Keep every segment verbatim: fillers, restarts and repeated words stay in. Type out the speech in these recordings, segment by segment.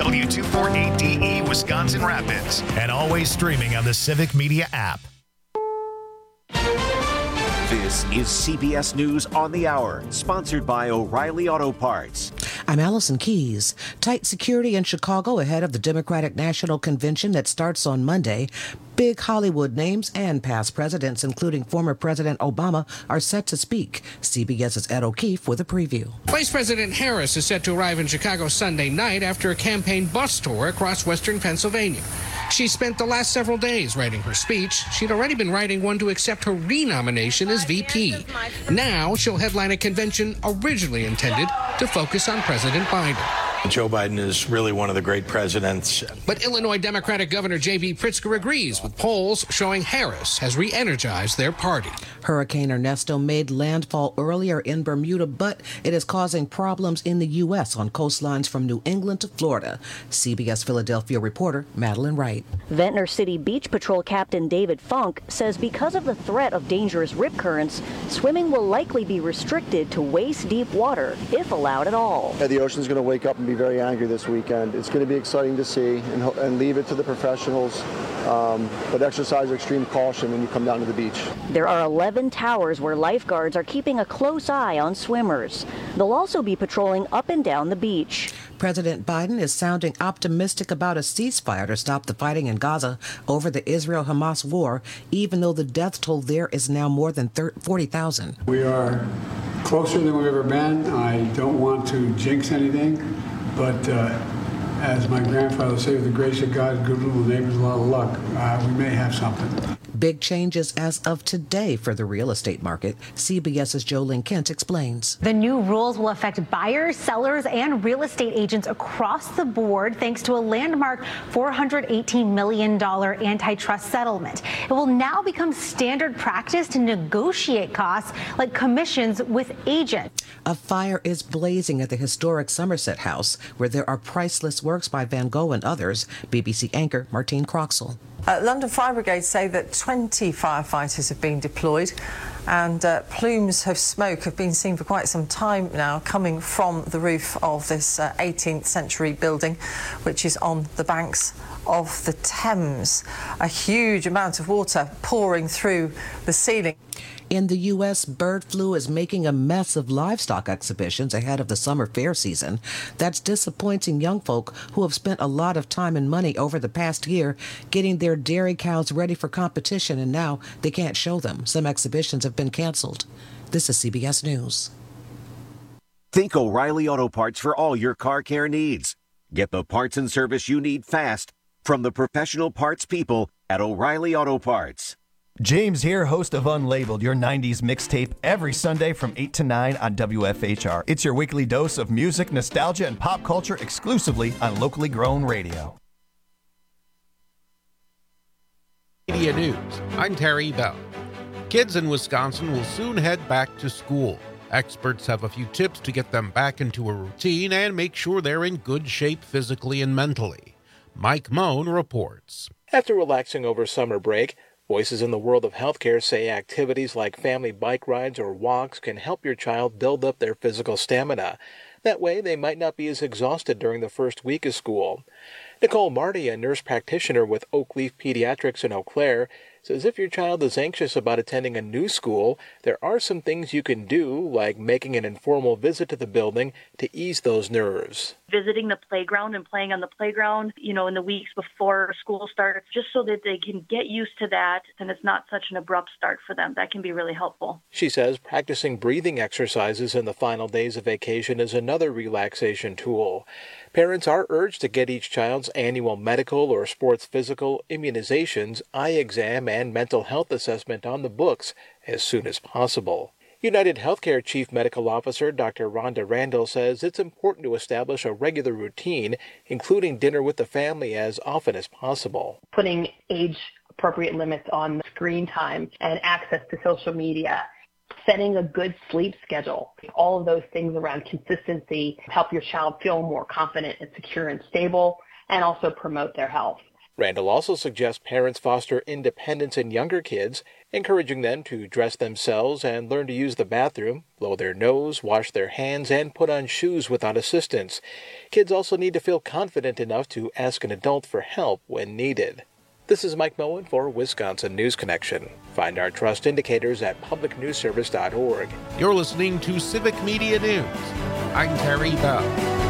W two forty-eight D E Wisconsin Rapids, and always streaming on the Civic Media app. This is C B S News on the Hour, sponsored by O'Reilly Auto Parts. I'm Allison Keys. Tight security in Chicago ahead of the Democratic National Convention that starts on Monday. Big Hollywood names and past presidents, including former President Obama, are set to speak. CBS's Ed O'Keefe with a preview. Vice President Harris is set to arrive in Chicago Sunday night after a campaign bus tour across western Pennsylvania. She spent the last several days writing her speech. She'd already been writing one to accept her renomination as V P. Now she'll headline a convention originally intended to focus on President Biden. Joe Biden is really one of the great presidents. But Illinois Democratic Governor J B Pritzker agrees with polls showing Harris has re-energized their party. Hurricane Ernesto made landfall earlier in Bermuda, but it is causing problems in the U S on coastlines from New England to Florida. C B S Philadelphia reporter Madeline Wright. Ventnor City Beach Patrol Captain David Funk says because of the threat of dangerous rip currents, swimming will likely be restricted to waist-deep water, if allowed at all. Yeah, the ocean's going to wake up and be very angry this weekend. It's going to be exciting to see, and, and leave it to the professionals, um, but exercise extreme caution when you come down to the beach. There are eleven towers where lifeguards are keeping a close eye on swimmers. They'll also be patrolling up and down the beach. President Biden is sounding optimistic about a ceasefire to stop the fighting in Gaza over the Israel-Hamas war, even though the death toll there is now more than forty thousand. We are closer than we've ever been. I don't want to jinx anything, but uh, as my grandfather said, with the grace of God, good little neighbors, a lot of luck, uh, we may have something. Big changes as of today for the real estate market. CBS's Jolene Kent explains. The new rules will affect buyers, sellers, and real estate agents across the board thanks to a landmark four hundred eighteen million dollars antitrust settlement. It will now become standard practice to negotiate costs like commissions with agents. A fire is blazing at the historic Somerset House, where there are priceless works by Van Gogh and others. B B C anchor Martine Croxall. Uh, London Fire Brigade say that twenty firefighters have been deployed, and uh, plumes of smoke have been seen for quite some time now coming from the roof of this uh, eighteenth century building, which is on the banks of the Thames. A huge amount of water pouring through the ceiling. In the U S, bird flu is making a mess of livestock exhibitions ahead of the summer fair season. That's disappointing young folk who have spent a lot of time and money over the past year getting their dairy cows ready for competition, and now they can't show them. Some exhibitions have been canceled. This is C B S News. Think O'Reilly Auto Parts for all your car care needs. Get the parts and service you need fast from the professional parts people at O'Reilly Auto Parts. James here, host of Unlabeled, your nineties mixtape, every Sunday from eight to nine on W F H R. It's your weekly dose of music, nostalgia, and pop culture exclusively on locally grown radio. Media News, I'm Terry Bell. Kids in Wisconsin will soon head back to school. Experts have a few tips to get them back into a routine and make sure they're in good shape physically and mentally. Mike Moan reports. After relaxing over summer break, voices in the world of healthcare say activities like family bike rides or walks can help your child build up their physical stamina. That way, they might not be as exhausted during the first week of school. Nicole Marty, a nurse practitioner with Oak Leaf Pediatrics in Eau Claire, says if your child is anxious about attending a new school, there are some things you can do, like making an informal visit to the building to ease those nerves. Visiting the playground and playing on the playground, you know, in the weeks before school starts, just so that they can get used to that and it's not such an abrupt start for them. That can be really helpful. She says practicing breathing exercises in the final days of vacation is another relaxation tool. Parents are urged to get each child's annual medical or sports physical, immunizations, eye exam, and mental health assessment on the books as soon as possible. United Healthcare Chief Medical Officer Doctor Rhonda Randall says it's important to establish a regular routine, including dinner with the family as often as possible. Putting age-appropriate limits on screen time and access to social media, setting a good sleep schedule, all of those things around consistency help your child feel more confident and secure and stable, and also promote their health. Randall also suggests parents foster independence in younger kids, encouraging them to dress themselves and learn to use the bathroom, blow their nose, wash their hands, and put on shoes without assistance. Kids also need to feel confident enough to ask an adult for help when needed. This is Mike Moen for Wisconsin News Connection. Find our trust indicators at public news service dot org. You're listening to Civic Media News. I'm Terry Bell.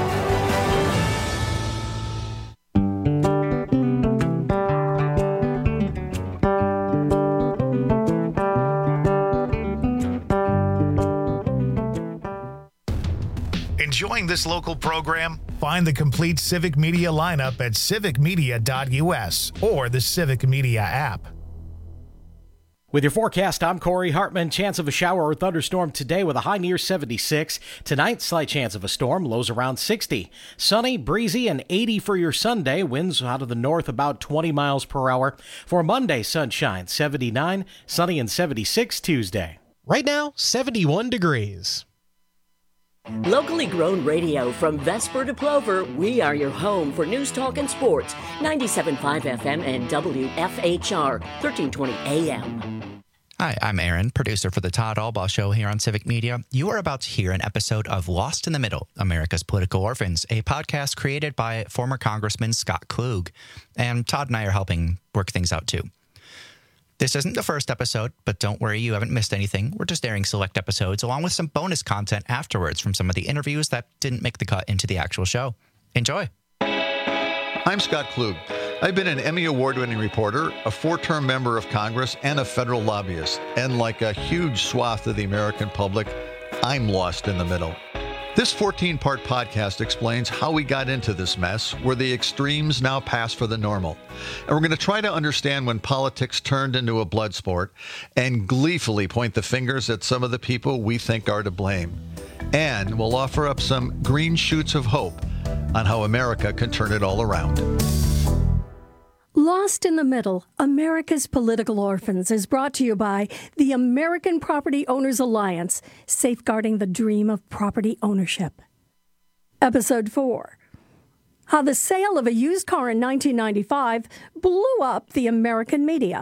Enjoying this local program? Find the complete Civic Media lineup at civic media dot u s or the Civic Media app. With your forecast, I'm Corey Hartman. Chance of a shower or thunderstorm today with a high near seventy-six. Tonight, slight chance of a storm, lows around sixty. Sunny, breezy, and eighty for your Sunday. Winds out of the north about twenty miles per hour. For Monday, sunshine, seventy-nine. Sunny and seventy-six Tuesday. Right now, seventy-one degrees. Locally grown radio from Vesper to Plover, we are your home for news, talk, and sports. ninety-seven point five F M and W F H R, thirteen twenty A M. Hi, I'm Aaron, producer for the Todd Albaugh Show here on Civic Media. You are about to hear an episode of Lost in the Middle, America's Political Orphans, a podcast created by former Congressman Scott Klug. And Todd and I are helping work things out, too. This isn't the first episode, but don't worry, you haven't missed anything. We're just airing select episodes along with some bonus content afterwards from some of the interviews that didn't make the cut into the actual show. Enjoy. I'm Scott Klug. I've been an Emmy Award-winning reporter, a four-term member of Congress, and a federal lobbyist. And like a huge swath of the American public, I'm lost in the middle. This fourteen-part podcast explains how we got into this mess, where the extremes now pass for the normal. And we're going to try to understand when politics turned into a blood sport and gleefully point the fingers at some of the people we think are to blame. And we'll offer up some green shoots of hope on how America can turn it all around. Lost in the Middle, America's Political Orphans is brought to you by the American Property Owners Alliance, safeguarding the dream of property ownership. Episode four. How the sale of a used car in nineteen ninety-five blew up the American media.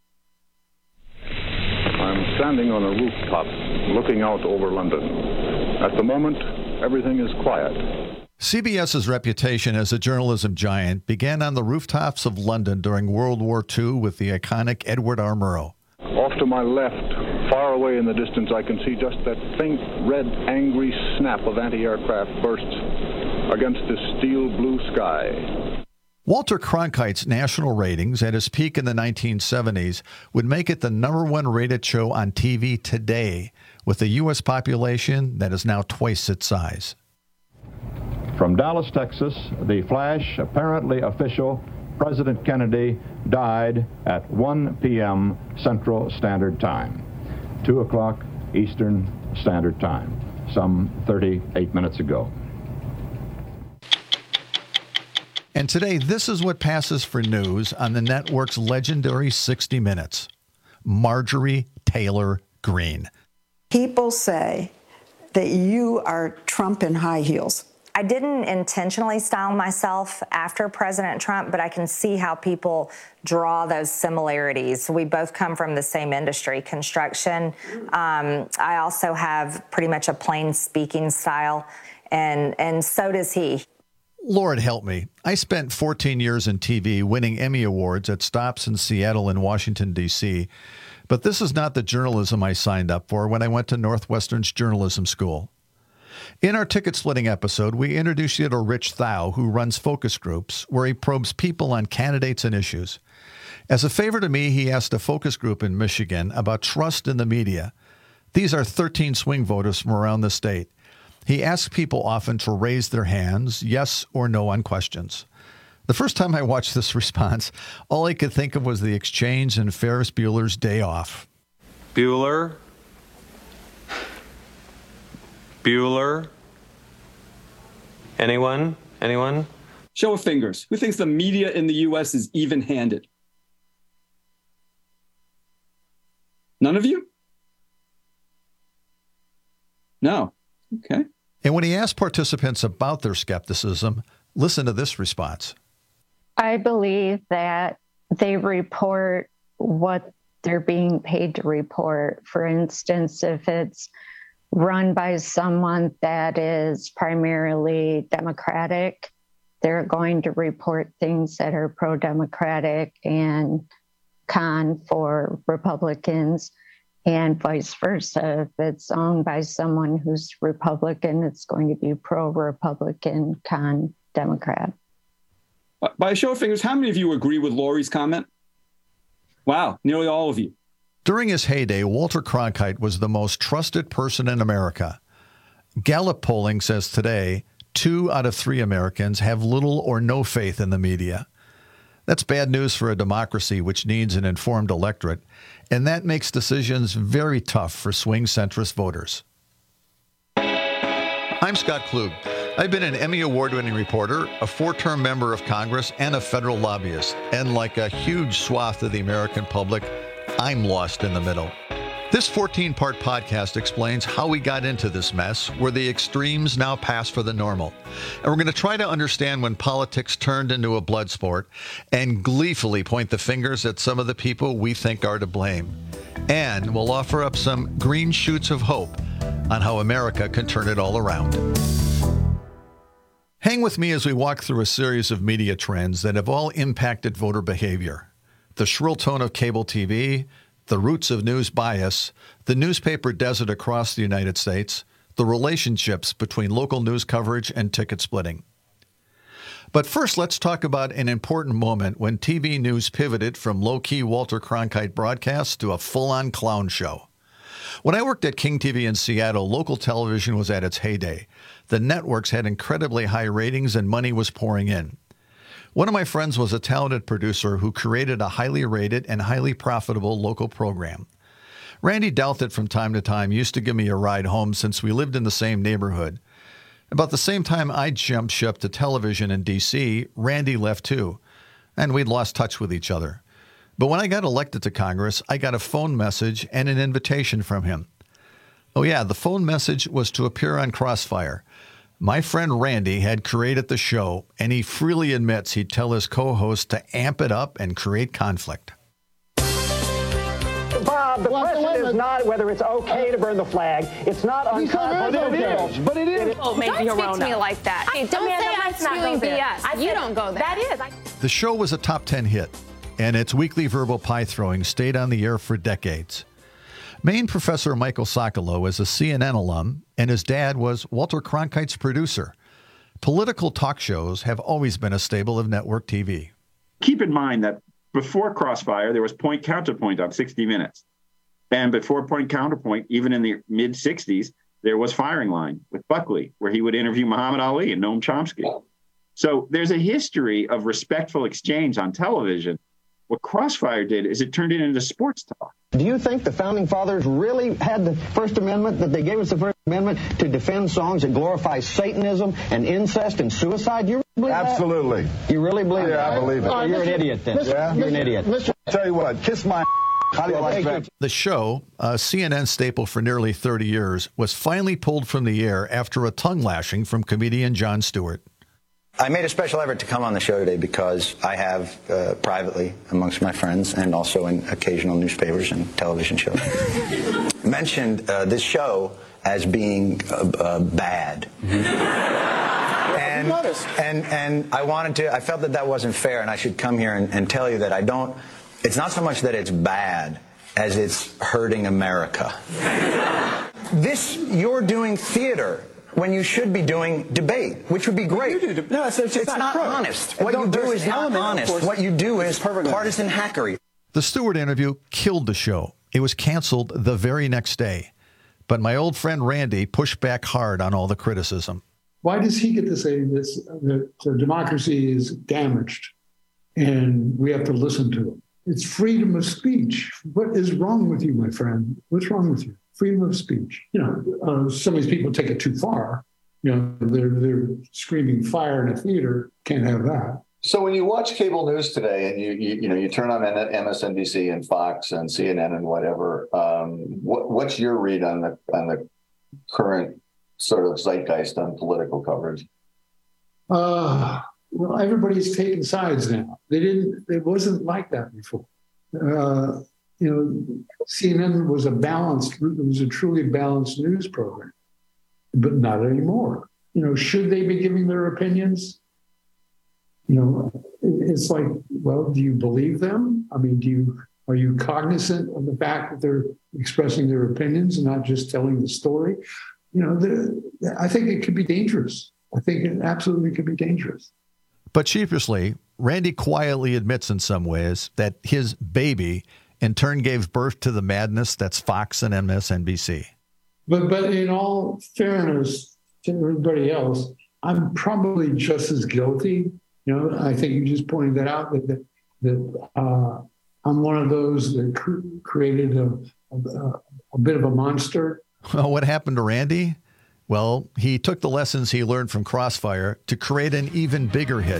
I'm standing on a rooftop looking out over London. At the moment, everything is quiet. CBS's reputation as a journalism giant began on the rooftops of London during World War Two with the iconic Edward R. Murrow. Off to my left, far away in the distance, I can see just that faint, red, angry snap of anti-aircraft bursts against the steel blue sky. Walter Cronkite's national ratings at his peak in the nineteen seventies would make it the number one rated show on T V today, with a U S population that is now twice its size. From Dallas, Texas, the flash, apparently official, President Kennedy died at one p.m. Central Standard Time, two o'clock Eastern Standard Time, some thirty-eight minutes ago. And today, this is what passes for news on the network's legendary sixty minutes. Marjorie Taylor Greene. People say that you are Trump in high heels. I didn't intentionally style myself after President Trump, but I can see how people draw those similarities. We both come from the same industry, construction. Um, I also have pretty much a plain speaking style, and, and so does he. Lord help me. I spent fourteen years in T V winning Emmy Awards at stops in Seattle and Washington, D C, but this is not the journalism I signed up for when I went to Northwestern's journalism school. In our ticket-splitting episode, we introduced you to Rich Thau, who runs focus groups, where he probes people on candidates and issues. As a favor to me, he asked a focus group in Michigan about trust in the media. These are thirteen swing voters from around the state. He asked people often to raise their hands, yes or no, on questions. The first time I watched this response, all I could think of was the exchange in Ferris Bueller's Day Off. Bueller? Bueller? Anyone? Anyone? Show of fingers. Who thinks the media in the U S is even-handed? None of you? No. Okay. And when he asked participants about their skepticism, listen to this response. I believe that they report what they're being paid to report. For instance, if it's run by someone that is primarily Democratic, they're going to report things that are pro-Democratic and con for Republicans, and vice versa. If it's owned by someone who's Republican, it's going to be pro-Republican, con Democrat. By a show of fingers, how many of you agree with Lori's comment? Wow, nearly all of you. During his heyday, Walter Cronkite was the most trusted person in America. Gallup polling says today, two out of three Americans have little or no faith in the media. That's bad news for a democracy which needs an informed electorate, and that makes decisions very tough for swing centrist voters. I'm Scott Klug. I've been an Emmy Award-winning reporter, a four-term member of Congress, and a federal lobbyist. And like a huge swath of the American public, I'm lost in the middle. This fourteen-part podcast explains how we got into this mess, where the extremes now pass for the normal. And we're going to try to understand when politics turned into a blood sport and gleefully point the fingers at some of the people we think are to blame. And we'll offer up some green shoots of hope on how America can turn it all around. Hang with me as we walk through a series of media trends that have all impacted voter behavior. The shrill tone of cable T V, the roots of news bias, the newspaper desert across the United States, the relationships between local news coverage and ticket splitting. But first, let's talk about an important moment when T V news pivoted from low-key Walter Cronkite broadcasts to a full-on clown show. When I worked at King T V in Seattle, local television was at its heyday. The networks had incredibly high ratings and money was pouring in. One of my friends was a talented producer who created a highly rated and highly profitable local program. Randy Douthit from time to time used to give me a ride home since we lived in the same neighborhood. About the same time I jumped ship to television in D C, Randy left too, and we'd lost touch with each other. But when I got elected to Congress, I got a phone message and an invitation from him. Oh yeah, the phone message was to appear on Crossfire. My friend Randy had created the show, and he freely admits he'd tell his co-host to amp it up and create conflict. Bob, the well, question is not whether it's okay to burn the flag. It's not unconstitutional. But it is. But it is. Oh, don't speak to me like that. Hey, don't say I'm spewing B S. I you don't go there. That is. I... The show was a top ten hit, and its weekly verbal pie throwing stayed on the air for decades. Maine professor Michael Socolow is a C N N alum, and his dad was Walter Cronkite's producer. Political talk shows have always been a staple of network T V. Keep in mind that before Crossfire, there was Point Counterpoint on sixty minutes. And before Point Counterpoint, even in the mid-sixties, there was Firing Line with Buckley, where he would interview Muhammad Ali and Noam Chomsky. So there's a history of respectful exchange on television. What Crossfire did is it turned it into sports talk. Do you think the Founding Fathers really had the First Amendment, that they gave us the First Amendment to defend songs that glorify Satanism and incest and suicide? You really believe Absolutely. That? You really believe yeah, that? I believe it. Oh, you're an idiot then. Yeah? You're an idiot. Mister Tell you what, kiss my How do you like that? The show, a C N N staple for nearly thirty years, was finally pulled from the air after a tongue lashing from comedian Jon Stewart. I made a special effort to come on the show today because I have uh, privately amongst my friends and also in occasional newspapers and television shows mentioned uh, this show as being uh, uh, bad. Mm-hmm. and, and and I wanted to, I felt that that wasn't fair, and I should come here and, and tell you that I don't, it's not so much that it's bad as it's hurting America. This, you're doing theater when you should be doing debate, which would be great. You do no, it's, it's, it's not, not honest. What you do is not honest. What you do is partisan hackery. The Stewart interview killed the show. It was canceled the very next day. But my old friend Randy pushed back hard on all the criticism. Why does he get to say this, that democracy is damaged and we have to listen to him? It's freedom of speech. What is wrong with you, my friend? What's wrong with you? Freedom of speech. You know, uh, some of these people take it too far. You know, they're they're screaming fire in a theater. Can't have that. So when you watch cable news today, and you you, you know you turn on M S N B C and Fox and C N N and whatever, um, what what's your read on the on the current sort of zeitgeist on political coverage? Uh, well, everybody's taking sides now. They didn't. It wasn't like that before. Uh, you know, C N N was a balanced. It was a truly balanced news program, but not anymore. You know, should they be giving their opinions? You know, it's like, well, do you believe them? I mean, do you are you cognizant of the fact that they're expressing their opinions and not just telling the story? You know, the, I think it could be dangerous. I think it absolutely could be dangerous. But sheepishly, Randy quietly admits in some ways that his baby in turn gave birth to the madness that's Fox and M S N B C. But but in all fairness to everybody else, I'm probably just as guilty. You know, I think you just pointed that out, that that, that uh, I'm one of those that cr- created a, a, a bit of a monster. Well, what happened to Randy? Well, he took the lessons he learned from Crossfire to create an even bigger hit.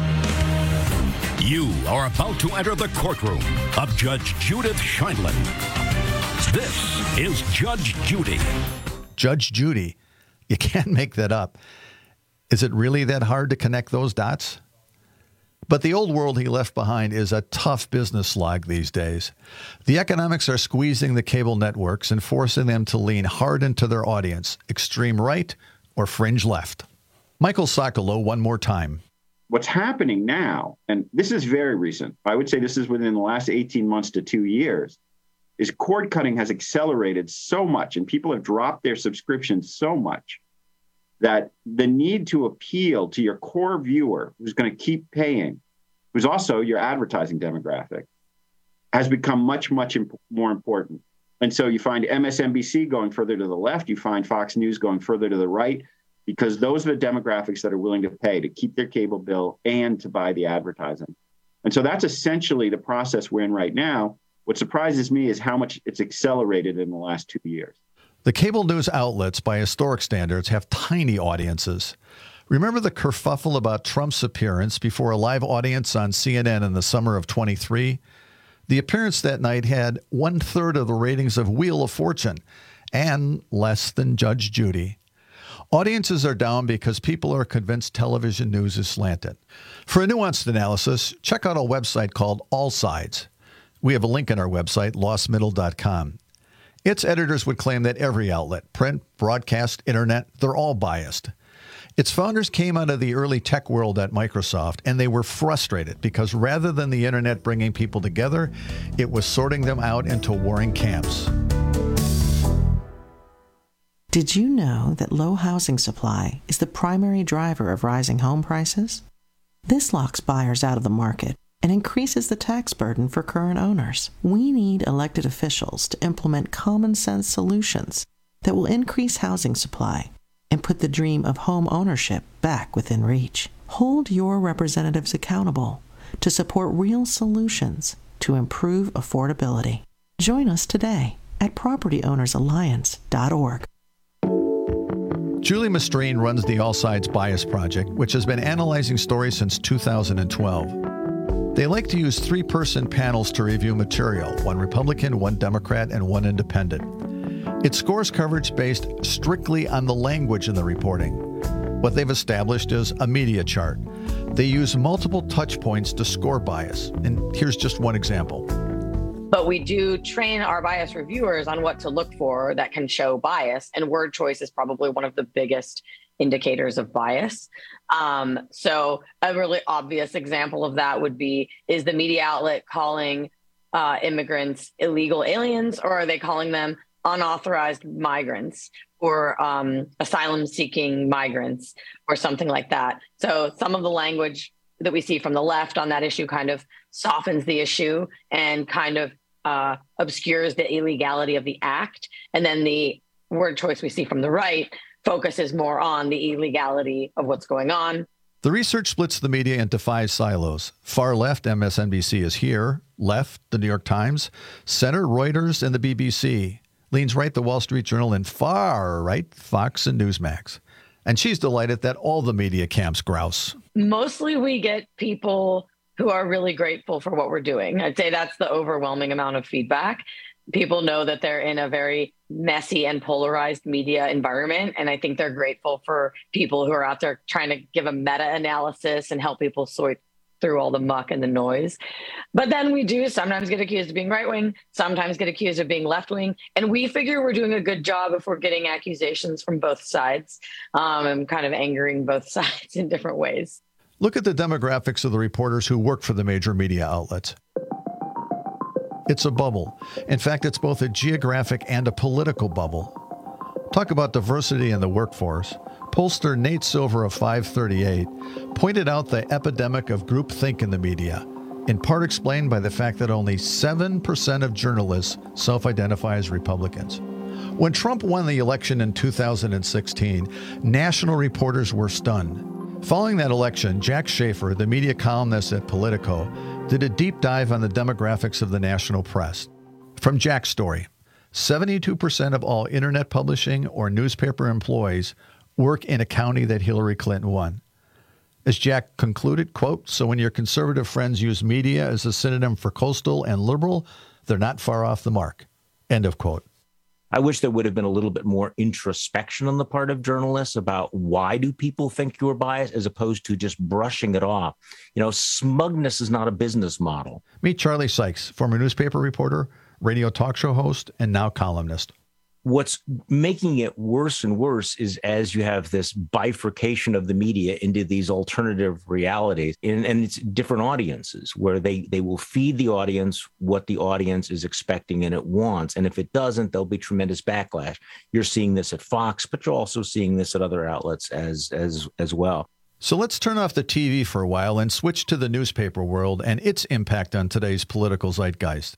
You are about to enter the courtroom of Judge Judith Sheindlin. This is Judge Judy. Judge Judy. You can't make that up. Is it really that hard to connect those dots? But the old world he left behind is a tough business slog these days. The economics are squeezing the cable networks and forcing them to lean hard into their audience, extreme right or fringe left. Michael Socolow, one more time. What's happening now, and this is very recent, I would say this is within the last eighteen months to two years, is cord cutting has accelerated so much and people have dropped their subscriptions so much that the need to appeal to your core viewer who's going to keep paying, who's also your advertising demographic, has become much, much imp- more important. And so you find M S N B C going further to the left, you find Fox News going further to the right, because those are the demographics that are willing to pay to keep their cable bill and to buy the advertising. And so that's essentially the process we're in right now. What surprises me is how much it's accelerated in the last two years. The cable news outlets, by historic standards, have tiny audiences. Remember the kerfuffle about Trump's appearance before a live audience on C N N in the summer of twenty-three? The appearance that night had one-third of the ratings of Wheel of Fortune and less than Judge Judy. Audiences are down because people are convinced television news is slanted. For a nuanced analysis, check out a website called All Sides. We have a link on our website, lost middle dot com. Its editors would claim that every outlet, print, broadcast, internet, they're all biased. Its founders came out of the early tech world at Microsoft, and they were frustrated because rather than the internet bringing people together, it was sorting them out into warring camps. Did you know that low housing supply is the primary driver of rising home prices? This locks buyers out of the market and increases the tax burden for current owners. We need elected officials to implement common sense solutions that will increase housing supply and put the dream of home ownership back within reach. Hold your representatives accountable to support real solutions to improve affordability. Join us today at property owners alliance dot org. Julie Mastrine runs the All Sides Bias Project, which has been analyzing stories since two thousand twelve. They like to use three-person panels to review material, one Republican, one Democrat, and one independent. It scores coverage based strictly on the language in the reporting. What they've established is a media chart. They use multiple touch points to score bias, and here's just one example. But we do train our bias reviewers on what to look for that can show bias, and word choice is probably one of the biggest indicators of bias. Um, so a really obvious example of that would be, is the media outlet calling uh, immigrants illegal aliens, or are they calling them unauthorized migrants or um, asylum-seeking migrants or something like that? So some of the language that we see from the left on that issue kind of softens the issue and kind of uh, obscures the illegality of the act. And then the word choice we see from the right focuses more on the illegality of what's going on. The research splits the media into five silos. Far left, M S N B C is here. Left, the New York Times. Center, Reuters and the B B C. Leans right, the Wall Street Journal. And far right, Fox and Newsmax. And she's delighted that all the media camps grouse. Mostly we get people who are really grateful for what we're doing. I'd say that's the overwhelming amount of feedback. People know that they're in a very messy and polarized media environment. And I think they're grateful for people who are out there trying to give a meta-analysis and help people sort through all the muck and the noise. But then we do sometimes get accused of being right-wing, sometimes get accused of being left-wing. And we figure we're doing a good job if we're getting accusations from both sides um, and kind of angering both sides in different ways. Look at the demographics of the reporters who work for the major media outlets. It's a bubble. In fact, it's both a geographic and a political bubble. Talk about diversity in the workforce. Pollster Nate Silver of five thirty-eight pointed out the epidemic of groupthink in the media, in part explained by the fact that only seven percent of journalists self-identify as Republicans. When Trump won the election in two thousand sixteen, national reporters were stunned. Following that election, Jack Schafer, the media columnist at Politico, did a deep dive on the demographics of the national press. From Jack's story, seventy-two percent of all internet publishing or newspaper employees work in a county that Hillary Clinton won. As Jack concluded, quote, so when your conservative friends use media as a synonym for coastal and liberal, they're not far off the mark, end of quote. I wish there would have been a little bit more introspection on the part of journalists about why do people think you're biased as opposed to just brushing it off. You know, smugness is not a business model. Meet Charlie Sykes, former newspaper reporter, radio talk show host, and now columnist. What's making it worse and worse is as you have this bifurcation of the media into these alternative realities, and, and it's different audiences where they, they will feed the audience what the audience is expecting and it wants. And if it doesn't, there'll be tremendous backlash. You're seeing this at Fox, but you're also seeing this at other outlets as, as, as well. So let's turn off the T V for a while and switch to the newspaper world and its impact on today's political zeitgeist.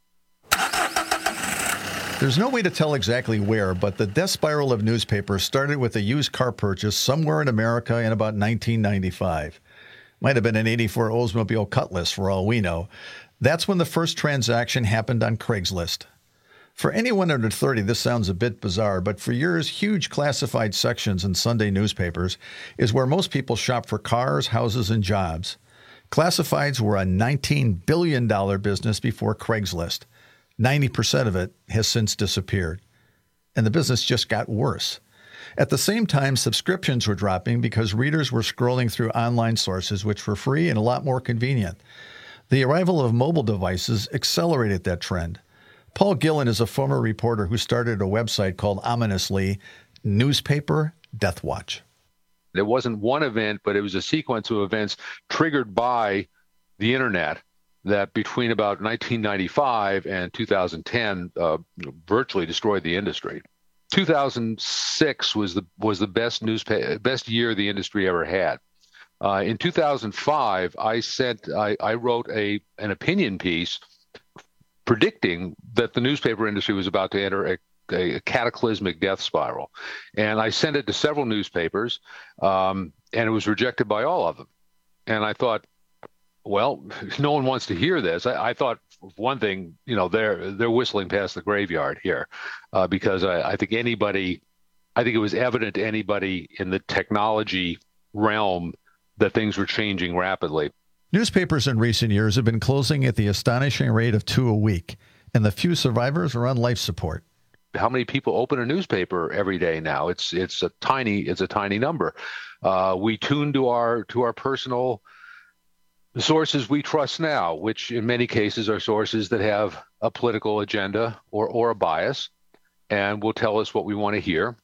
There's no way to tell exactly where, but the death spiral of newspapers started with a used car purchase somewhere in America in about nineteen ninety-five. Might have been an eighty-four Oldsmobile Cutlass for all we know. That's when the first transaction happened on Craigslist. For anyone under thirty, this sounds a bit bizarre, but for years, huge classified sections in Sunday newspapers is where most people shop for cars, houses, and jobs. Classifieds were a nineteen billion dollars business before Craigslist. ninety percent of it has since disappeared. And the business just got worse. At the same time, subscriptions were dropping because readers were scrolling through online sources which were free and a lot more convenient. The arrival of mobile devices accelerated that trend. Paul Gillen is a former reporter who started a website called ominously Newspaper Death Watch. It wasn't one event, but it was a sequence of events triggered by the internet that between about nineteen ninety-five and two thousand ten uh, virtually destroyed the industry. two thousand six was the was the best newspaper best year the industry ever had. Uh, in two thousand five, I sent I, I wrote a an opinion piece predicting that the newspaper industry was about to enter a, a cataclysmic death spiral, and I sent it to several newspapers, um, and it was rejected by all of them. And I thought, well, no one wants to hear this. I, I thought, one thing, you know, they're they're whistling past the graveyard here, uh, because I, I think anybody, I think it was evident to anybody in the technology realm that things were changing rapidly. Newspapers in recent years have been closing at the astonishing rate of two a week, and the few survivors are on life support. How many people open a newspaper every day now? It's it's a tiny it's a tiny number. Uh, we tune to our to our personal the sources we trust now, which in many cases are sources that have a political agenda or, or a bias and will tell us what we want to hear.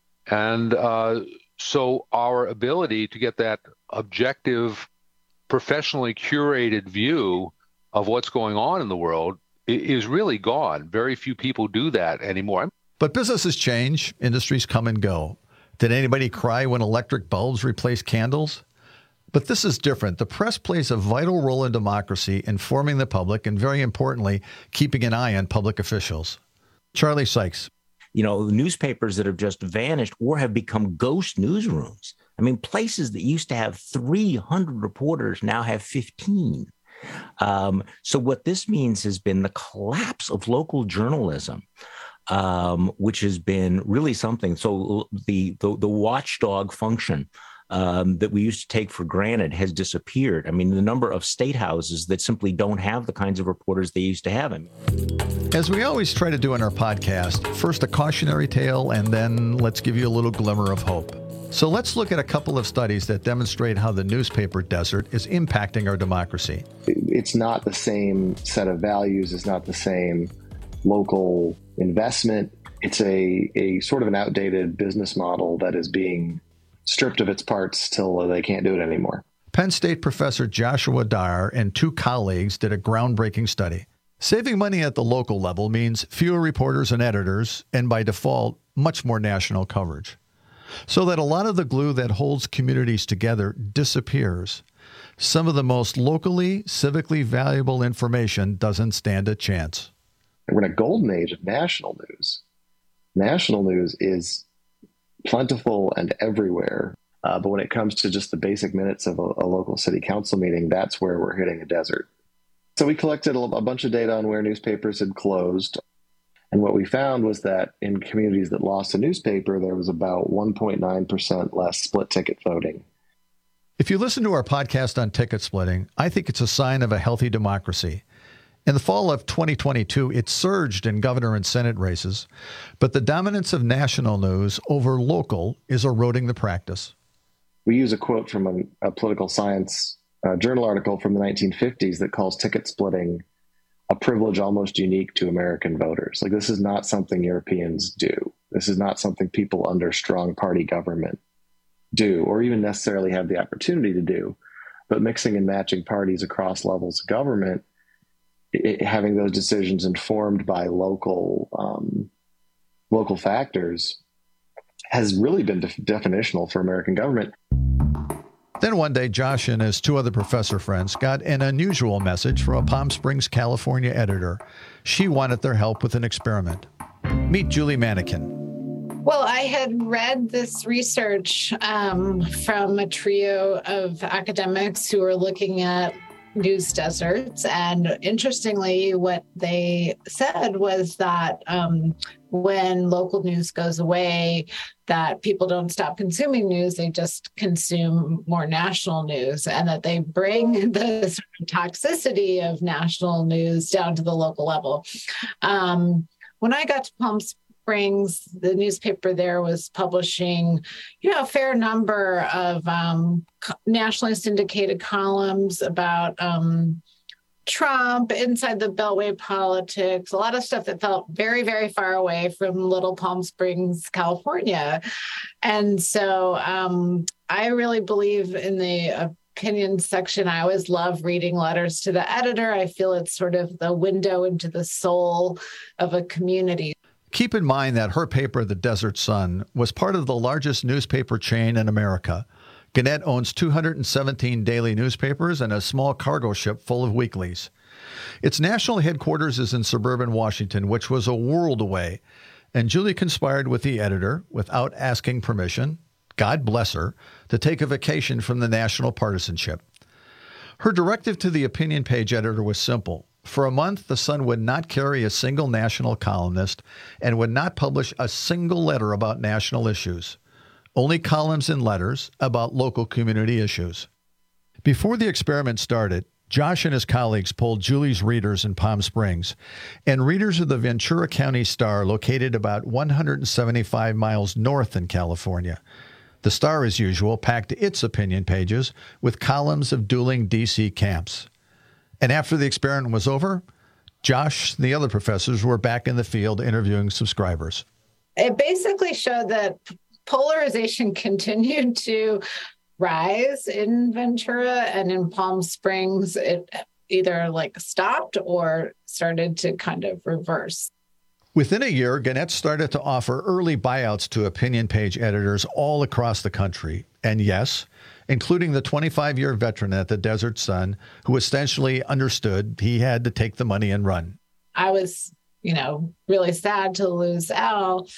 And uh, so our ability to get that objective, professionally curated view of what's going on in the world is really gone. Very few people do that anymore. But businesses change, industries come and go. Did anybody cry when electric bulbs replaced candles? But this is different. The press plays a vital role in democracy, informing the public, and very importantly, keeping an eye on public officials. Charlie Sykes. You know, newspapers that have just vanished or have become ghost newsrooms. I mean, places that used to have three hundred reporters now have fifteen. Um, so what this means has been the collapse of local journalism, um, which has been really something. So the, the, the watchdog function um, that we used to take for granted has disappeared. I mean, the number of state houses that simply don't have the kinds of reporters they used to have. I mean, as we always try to do in our podcast, first a cautionary tale, and then let's give you a little glimmer of hope. So let's look at a couple of studies that demonstrate how the newspaper desert is impacting our democracy. It's not the same set of values. It's not the same local investment. It's a, a sort of an outdated business model that is being stripped of its parts till they can't do it anymore. Penn State professor Joshua Dyer and two colleagues did a groundbreaking study. Saving money at the local level means fewer reporters and editors, and by default, much more national coverage. So that a lot of the glue that holds communities together disappears. Some of the most locally, civically valuable information doesn't stand a chance. We're in a golden age of national news. National news is plentiful and everywhere. Uh, but when it comes to just the basic minutes of a, a local city council meeting, that's where we're hitting a desert. So we collected a, a bunch of data on where newspapers had closed. And what we found was that in communities that lost a newspaper, there was about one point nine percent less split ticket voting. If you listen to our podcast on ticket splitting, I think it's a sign of a healthy democracy. In the fall of twenty twenty-two, it surged in governor and Senate races, but the dominance of national news over local is eroding the practice. We use a quote from a, a political science uh, journal article from the nineteen fifties that calls ticket splitting a privilege almost unique to American voters. Like, this is not something Europeans do. This is not something people under strong party government do, or even necessarily have the opportunity to do. But mixing and matching parties across levels of government, It, having those decisions informed by local um, local factors has really been def- definitional for American government. Then one day, Josh and his two other professor friends got an unusual message from a Palm Springs, California editor. She wanted their help with an experiment. Meet Julie Manikin. Well, I had read this research um, from a trio of academics who were looking at news deserts. And interestingly, what they said was that um, when local news goes away, that people don't stop consuming news, they just consume more national news, and that they bring the sort of toxicity of national news down to the local level. Um, when I got to Palm Springs, the newspaper there was publishing, you know, a fair number of um, nationally syndicated columns about um, Trump, inside the Beltway politics, a lot of stuff that felt very, very far away from little Palm Springs, California. And so um, I really believe in the opinion section. I always love reading letters to the editor. I feel it's sort of the window into the soul of a community. Keep in mind that her paper, The Desert Sun, was part of the largest newspaper chain in America. Gannett owns two hundred seventeen daily newspapers and a small cargo ship full of weeklies. Its national headquarters is in suburban Washington, which was a world away, and Julie conspired with the editor, without asking permission, God bless her, to take a vacation from the national partisanship. Her directive to the opinion page editor was simple. For a month, the Sun would not carry a single national columnist and would not publish a single letter about national issues. Only columns and letters about local community issues. Before the experiment started, Josh and his colleagues polled Julie's readers in Palm Springs and readers of the Ventura County Star, located about one hundred seventy-five miles north in California. The Star, as usual, packed its opinion pages with columns of dueling D C camps. And after the experiment was over, Josh and the other professors were back in the field interviewing subscribers. It basically showed that polarization continued to rise in Ventura, and in Palm Springs, it either like stopped or started to kind of reverse. Within a year, Gannett started to offer early buyouts to opinion page editors all across the country. And yes, including the twenty-five-year veteran at the Desert Sun, who essentially understood he had to take the money and run. I was, you know, really sad to lose Al,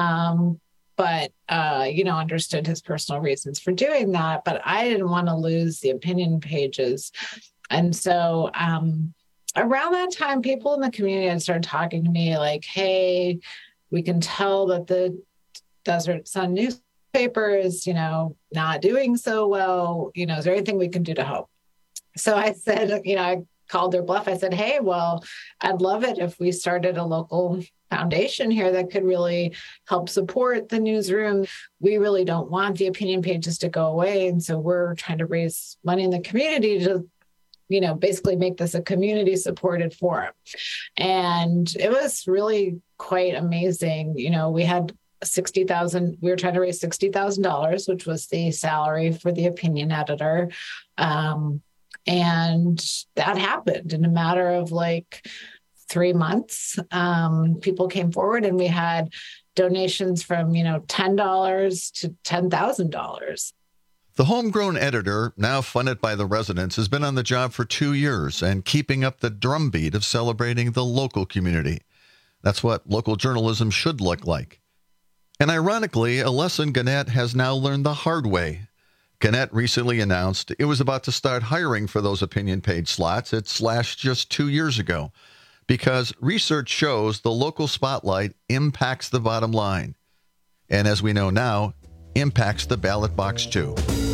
um, but, uh, you know, understood his personal reasons for doing that. But I didn't want to lose the opinion pages. And so um, around that time, people in the community had started talking to me like, hey, we can tell that the Desert Sun news paper is, you know, not doing so well. You know, is there anything we can do to help? So I said, you know, I called their bluff. I said, hey, well, I'd love it if we started a local foundation here that could really help support the newsroom. We really don't want the opinion pages to go away. And so we're trying to raise money in the community to, you know, basically make this a community supported forum. And it was really quite amazing. You know, we had sixty thousand, we were trying to raise sixty thousand dollars, which was the salary for the opinion editor. Um, and that happened in a matter of like three months. Um, people came forward and we had donations from, you know, ten dollars to ten thousand dollars. The homegrown editor, now funded by the residents, has been on the job for two years and keeping up the drumbeat of celebrating the local community. That's what local journalism should look like. And ironically, a lesson Gannett has now learned the hard way. Gannett recently announced it was about to start hiring for those opinion page slots it slashed just two years ago, because research shows the local spotlight impacts the bottom line. And as we know now, impacts the ballot box too.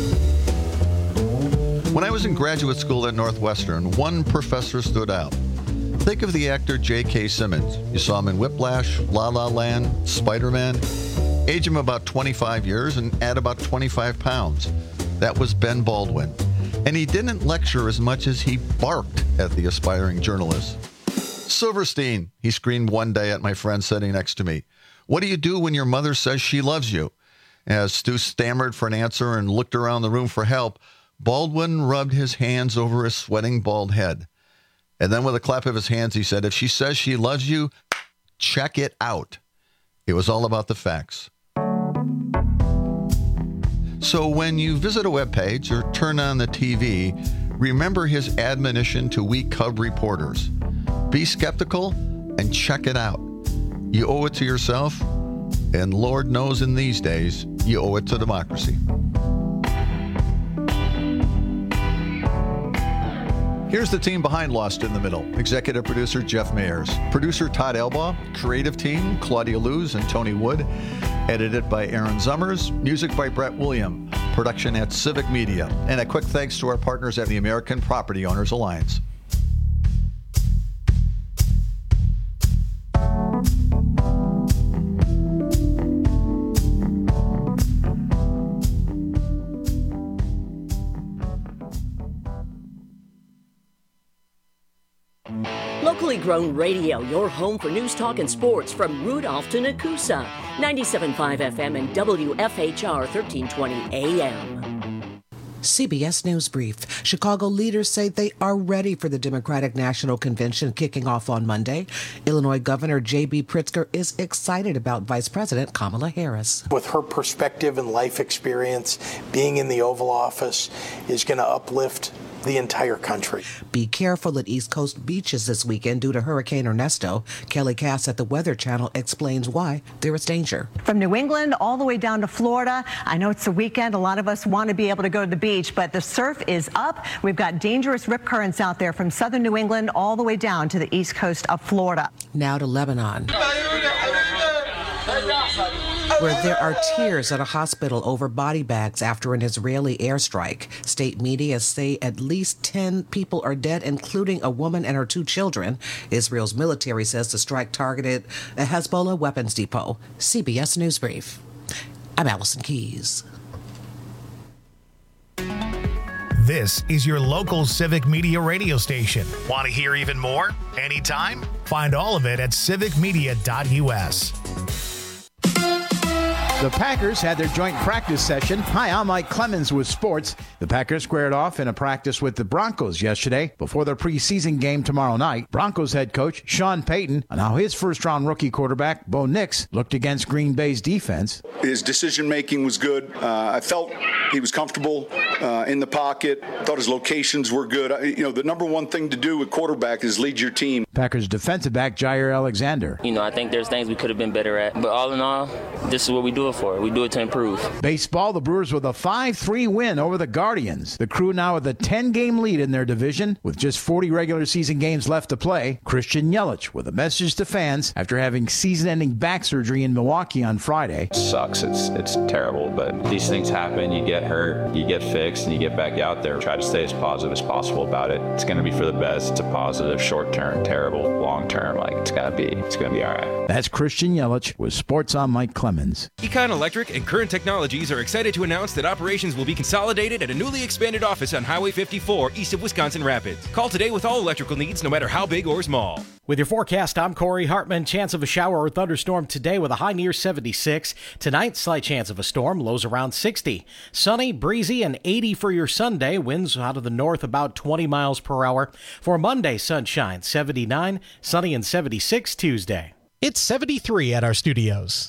When I was in graduate school at Northwestern, one professor stood out. Think of the actor J K. Simmons. You saw him in Whiplash, La La Land, Spider-Man. Age him about twenty-five years and add about twenty-five pounds. That was Ben Baldwin. And he didn't lecture as much as he barked at the aspiring journalists. Silverstein, he screamed one day at my friend sitting next to me. What do you do when your mother says she loves you? As Stu stammered for an answer and looked around the room for help, Baldwin rubbed his hands over his sweating bald head. And then with a clap of his hands, he said, if she says she loves you, check it out. It was all about the facts. So when you visit a webpage or turn on the T V, remember his admonition to we Cub reporters. Be skeptical and check it out. You owe it to yourself, and Lord knows in these days, you owe it to democracy. Here's the team behind Lost in the Middle. Executive producer Jeff Mayers. Producer Todd Elbaugh. Creative team Claudia Luz and Tony Wood. Edited by Aaron Zummers. Music by Brett William. Production at Civic Media. And a quick thanks to our partners at the American Property Owners Alliance. Locally grown radio, your home for news, talk, and sports from Rudolph to Nakusa. ninety-seven point five F M and W F H R thirteen twenty A M. C B S News Brief. Chicago leaders say they are ready for the Democratic National Convention kicking off on Monday. Illinois Governor J B. Pritzker is excited about Vice President Kamala Harris. With her perspective and life experience, being in the Oval Office is going to uplift the entire country. Be careful at East Coast beaches this weekend due to Hurricane Ernesto. Kelly Cass at the Weather Channel explains why there is danger. From New England all the way down to Florida. I know it's the weekend. A lot of us want to be able to go to the beach, but the surf is up. We've got dangerous rip currents out there from southern New England all the way down to the east coast of Florida. Now to Lebanon, where there are tears at a hospital over body bags after an Israeli airstrike. State media say at least ten people are dead, including a woman and her two children. Israel's military says the strike targeted a Hezbollah weapons depot. C B S News Brief. I'm Allison Keys. This is your local Civic Media radio station. Want to hear even more? Anytime? Find all of it at civic media dot U S. The Packers had their joint practice session. Hi, I'm Mike Clemens with sports. The Packers squared off in a practice with the Broncos yesterday before their preseason game tomorrow night. Broncos head coach Sean Payton and how his first-round rookie quarterback Bo Nix looked against Green Bay's defense. His decision-making was good. Uh, I felt he was comfortable uh, in the pocket. Thought his locations were good. I, you know, the number one thing to do with quarterback is lead your team. Packers defensive back Jair Alexander. You know, I think there's things we could have been better at. But all in all, this is what we do it for. We do it to improve. Baseball, the Brewers with a five three win over the Guardians. The Crew now with a ten-game lead in their division with just forty regular season games left to play. Christian Yelich with a message to fans after having season-ending back surgery in Milwaukee on Friday. It sucks. It's it's terrible, but these things happen. You get hurt, you get fixed, and you get back out there. Try to stay as positive as possible about it. It's going to be for the best. It's a positive, short-term, terrible, long-term. Like, it's got to be. It's going to be all right. That's Christian Yelich with Sports on Mike Clemens. Econ Electric and Current Technologies are excited to announce that operations will be consolidated at a newly expanded office on Highway fifty-four east of Wisconsin Rapids. Call today with all electrical needs, no matter how big or small. With your forecast, I'm Corey Hartman. Chance of a shower or thunderstorm today with a high near seventy-six. Tonight, slight chance of a storm, lows around sixty. Sunny, breezy, and eighty for your Sunday. Winds out of the north about twenty miles per hour. For Monday, sunshine, seventy-nine. Sunny and seventy-six Tuesday. It's seventy-three at our studios.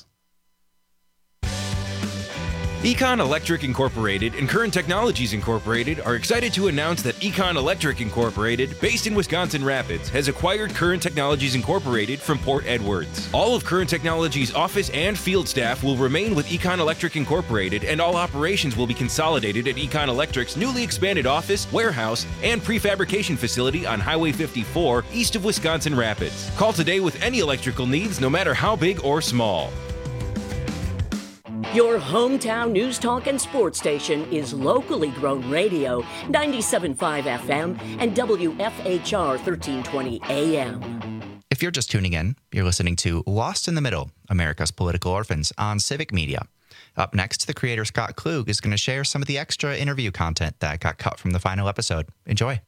Econ Electric Incorporated and Current Technologies Incorporated are excited to announce that Econ Electric Incorporated, based in Wisconsin Rapids, has acquired Current Technologies Incorporated from Port Edwards. All of Current Technologies' office and field staff will remain with Econ Electric Incorporated, and all operations will be consolidated at Econ Electric's newly expanded office, warehouse, and prefabrication facility on Highway fifty-four east of Wisconsin Rapids. Call today with any electrical needs, no matter how big or small. Your hometown news, talk, and sports station is locally grown radio, ninety-seven point five F M and W F H R thirteen twenty A M. If you're just tuning in, you're listening to Lost in the Middle, America's Political Orphans on Civic Media. Up next, the creator Scott Klug is going to share some of the extra interview content that got cut from the final episode. Enjoy.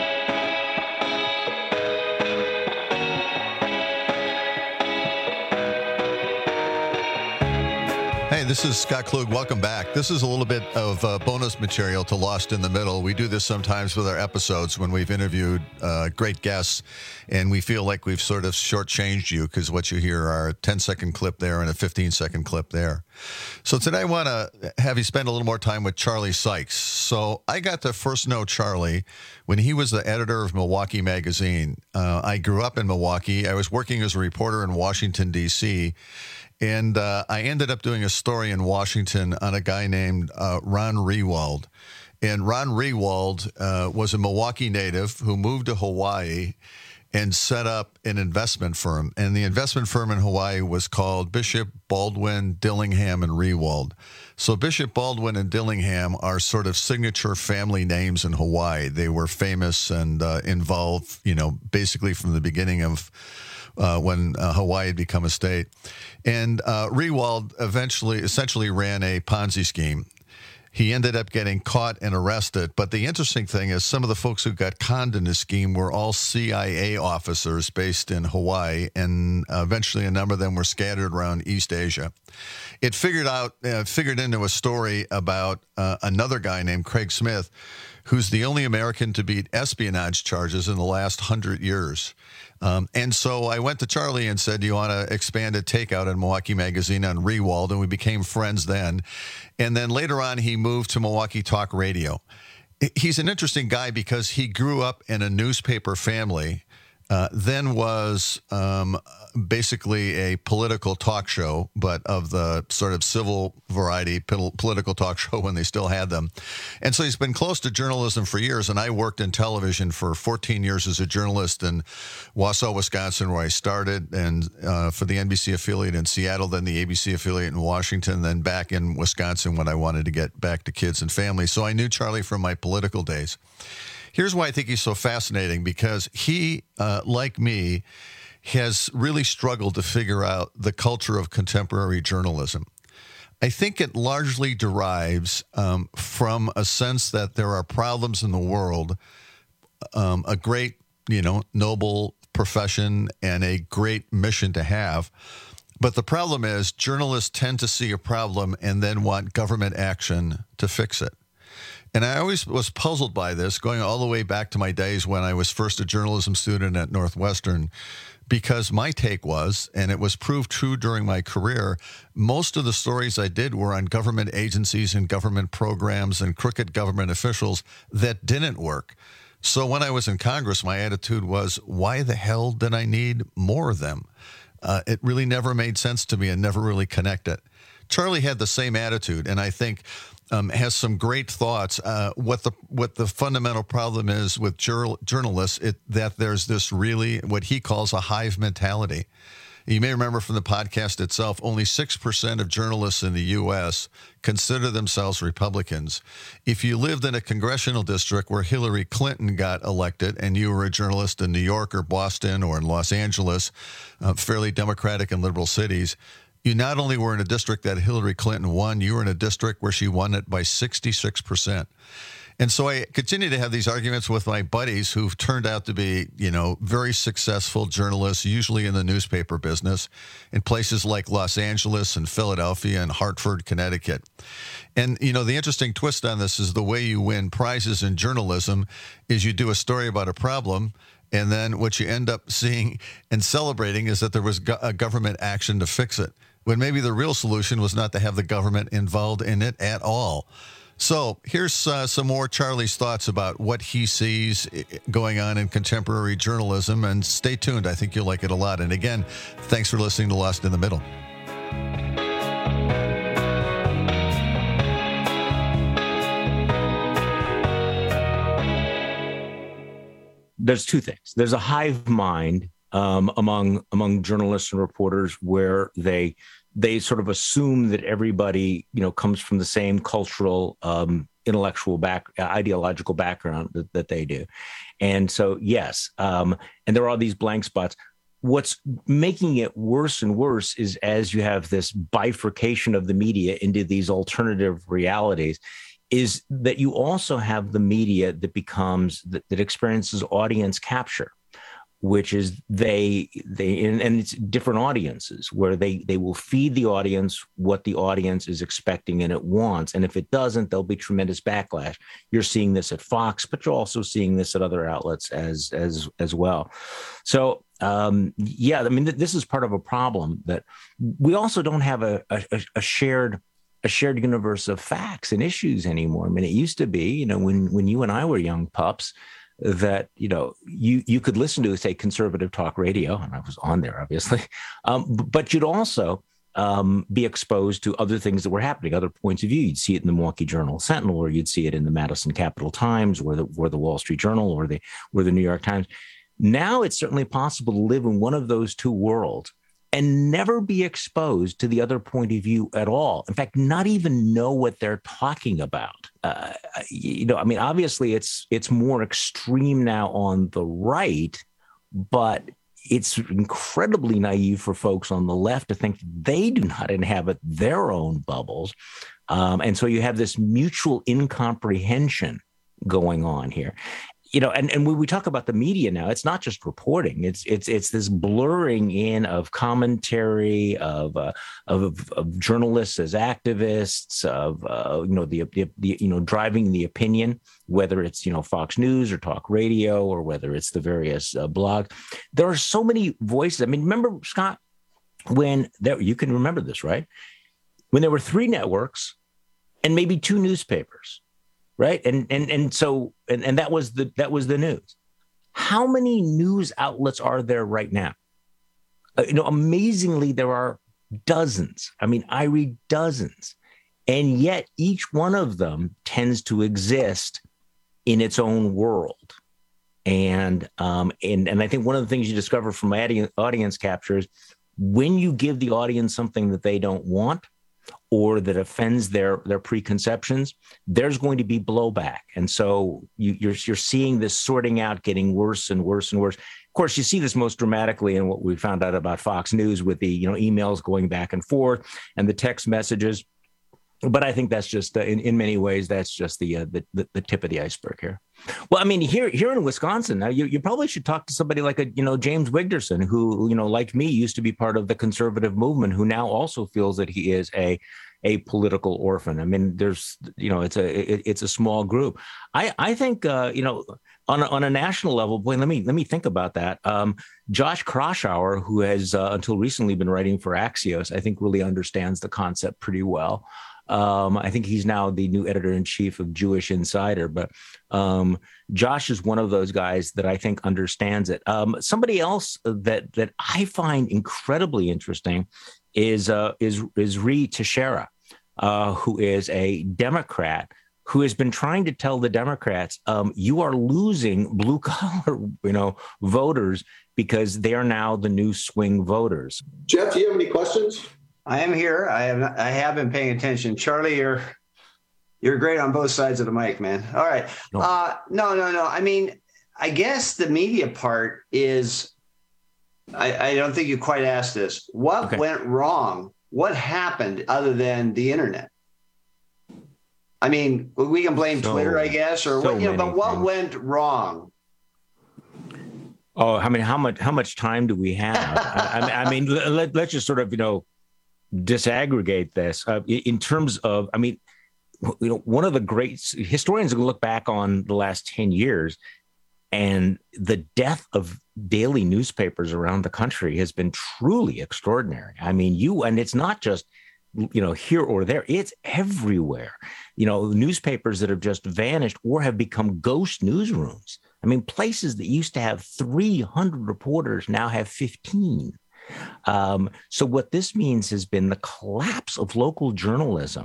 Hey, this is Scott Klug. Welcome back. This is a little bit of uh, bonus material to Lost in the Middle. We do this sometimes with our episodes when we've interviewed uh, great guests, and we feel like we've sort of shortchanged you because what you hear are a ten-second clip there and a fifteen-second clip there. So today I want to have you spend a little more time with Charlie Sykes. So I got to first know Charlie when he was the editor of Milwaukee Magazine. Uh, I grew up in Milwaukee. I was working as a reporter in Washington, D C, and uh, I ended up doing a story in Washington on a guy named uh, Ron Rewald. And Ron Rewald uh, was a Milwaukee native who moved to Hawaii and set up an investment firm. And the investment firm in Hawaii was called Bishop, Baldwin, Dillingham, and Rewald. So Bishop, Baldwin, and Dillingham are sort of signature family names in Hawaii. They were famous and uh, involved, you know, basically from the beginning of Uh, when uh, Hawaii had become a state. And uh, Rewald eventually, essentially ran a Ponzi scheme. He ended up getting caught and arrested. But the interesting thing is some of the folks who got conned in the scheme were all C I A officers based in Hawaii, and uh, eventually a number of them were scattered around East Asia. It figured out, uh, figured into a story about uh, another guy named Craig Smith, who's the only American to beat espionage charges in the last hundred years. Um, and so I went to Charlie and said, do you want to expand a takeout in Milwaukee Magazine on Rewald? And we became friends then. And then later on, he moved to Milwaukee Talk Radio. He's an interesting guy because he grew up in a newspaper family, uh, then was um, basically a political talk show, but of the sort of civil variety political talk show when they still had them. And so he's been close to journalism for years, and I worked in television for fourteen years as a journalist in Wausau, Wisconsin, where I started, and uh, for the N B C affiliate in Seattle, then the A B C affiliate in Washington, then back in Wisconsin when I wanted to get back to kids and family. So I knew Charlie from my political days. Here's why I think he's so fascinating, because he, uh, like me, has really struggled to figure out the culture of contemporary journalism. I think it largely derives um, from a sense that there are problems in the world, um, a great, you know, noble profession and a great mission to have. But the problem is journalists tend to see a problem and then want government action to fix it. And I always was puzzled by this, going all the way back to my days when I was first a journalism student at Northwestern, because my take was, and it was proved true during my career, most of the stories I did were on government agencies and government programs and crooked government officials that didn't work. So when I was in Congress, my attitude was, why the hell did I need more of them? Uh, it really never made sense to me and never really connected. Charlie had the same attitude, and I think um, has some great thoughts. Uh, what the what the fundamental problem is with jur- journalists, it, that there's this really what he calls a hive mentality. You may remember from the podcast itself, only six percent of journalists in the U S consider themselves Republicans. If you lived in a congressional district where Hillary Clinton got elected and you were a journalist in New York or Boston or in Los Angeles, uh, fairly Democratic and liberal cities, you not only were in a district that Hillary Clinton won, you were in a district where she won it by sixty-six percent. And so I continue to have these arguments with my buddies who've turned out to be, you know, very successful journalists, usually in the newspaper business, in places like Los Angeles and Philadelphia and Hartford, Connecticut. And, you know, the interesting twist on this is the way you win prizes in journalism is you do a story about a problem, and then what you end up seeing and celebrating is that there was go- a government action to fix it, when maybe the real solution was not to have the government involved in it at all. So here's uh, some more Charlie's thoughts about what he sees going on in contemporary journalism. And stay tuned. I think you'll like it a lot. And again, thanks for listening to Lost in the Middle. There's two things. There's a hive mind um, among among journalists and reporters where they they sort of assume that everybody, you know, comes from the same cultural, um, intellectual back, ideological background that, that they do. And so, yes, um, and there are these blank spots. What's making it worse and worse is as you have this bifurcation of the media into these alternative realities, is that you also have the media that becomes, that, that experiences audience capture, which is they, they and, and it's different audiences where they, they will feed the audience what the audience is expecting and it wants. And if it doesn't, there'll be tremendous backlash. You're seeing this at Fox, but you're also seeing this at other outlets as, as, as well. So, um, yeah, I mean, th- this is part of a problem that we also don't have a, a, a shared a shared universe of facts and issues anymore. I mean, it used to be, you know, when, when you and I were young pups, that, you know, you, you could listen to, say, conservative talk radio, and I was on there, obviously, um, but you'd also um, be exposed to other things that were happening, other points of view. You'd see it in the Milwaukee Journal Sentinel, or you'd see it in the Madison Capital Times, or the, or the Wall Street Journal, or the, or the New York Times. Now it's certainly possible to live in one of those two worlds and never be exposed to the other point of view at all. In fact, not even know what they're talking about. Uh, you know, I mean, obviously it's it's more extreme now on the right, but it's incredibly naive for folks on the left to think they do not inhabit their own bubbles. Um, and so you have this mutual incomprehension going on here. You know, and, and when we talk about the media now, it's not just reporting. It's it's it's this blurring in of commentary, of uh, of, of journalists as activists, of uh, you know the, the the you know driving the opinion, whether it's you know Fox News or talk radio, or whether it's the various uh, blogs. There are so many voices. I mean, remember, Scott, when there, you can remember this, right? When there were three networks and maybe two newspapers. Right. And and and so and, and that was the that was the news. How many news outlets are there right now? Uh, you know, amazingly, there are dozens. I mean, I read dozens. And yet each one of them tends to exist in its own world. And um, and, and I think one of the things you discover from audience capture is when you give the audience something that they don't want, or that offends their their preconceptions, there's going to be blowback. And so you, you're you're seeing this sorting out getting worse and worse and worse. Of course, you see this most dramatically in what we found out about Fox News with the you know emails going back and forth and the text messages. But I think that's just, uh, in, in many ways, that's just the, uh, the, the the tip of the iceberg here. Well, I mean, here here in Wisconsin, now you, you probably should talk to somebody like a you know James Wigderson, who you know like me used to be part of the conservative movement, who now also feels that he is a a political orphan. I mean, there's you know it's a it, it's a small group. I I think uh, you know on a, on a national level. Boy, let me let me think about that. Um, Josh Kraushaar, who has uh, until recently been writing for Axios, I think really understands the concept pretty well. Um, I think he's now the new editor-in-chief of Jewish Insider, but um, Josh is one of those guys that I think understands it. Um, somebody else that that I find incredibly interesting is uh, is is Ree Teixeira, uh, who is a Democrat who has been trying to tell the Democrats, um, you are losing blue collar, you know, voters because they are now the new swing voters. Jeff, do you have any questions? I am here. I have I have been paying attention. Charlie, you're you're great on both sides of the mic, man. All right. No, uh, no, no, no. I mean, I guess the media part is, I, I don't think you quite asked this. What okay. went wrong? What happened other than the internet? I mean, we can blame so, Twitter, I guess, or so what, you know, but what things. went wrong? Oh, I mean, how much how much time do we have? I, I mean, let, let's just sort of, you know, disaggregate this uh, in terms of, I mean, you know, one of the great historians will look back on the last ten years, and the death of daily newspapers around the country has been truly extraordinary. I mean, you, and it's not just, you know, here or there, it's everywhere. You know, newspapers that have just vanished or have become ghost newsrooms. I mean, places that used to have three hundred reporters now have fifteen. Um, so what this means has been the collapse of local journalism,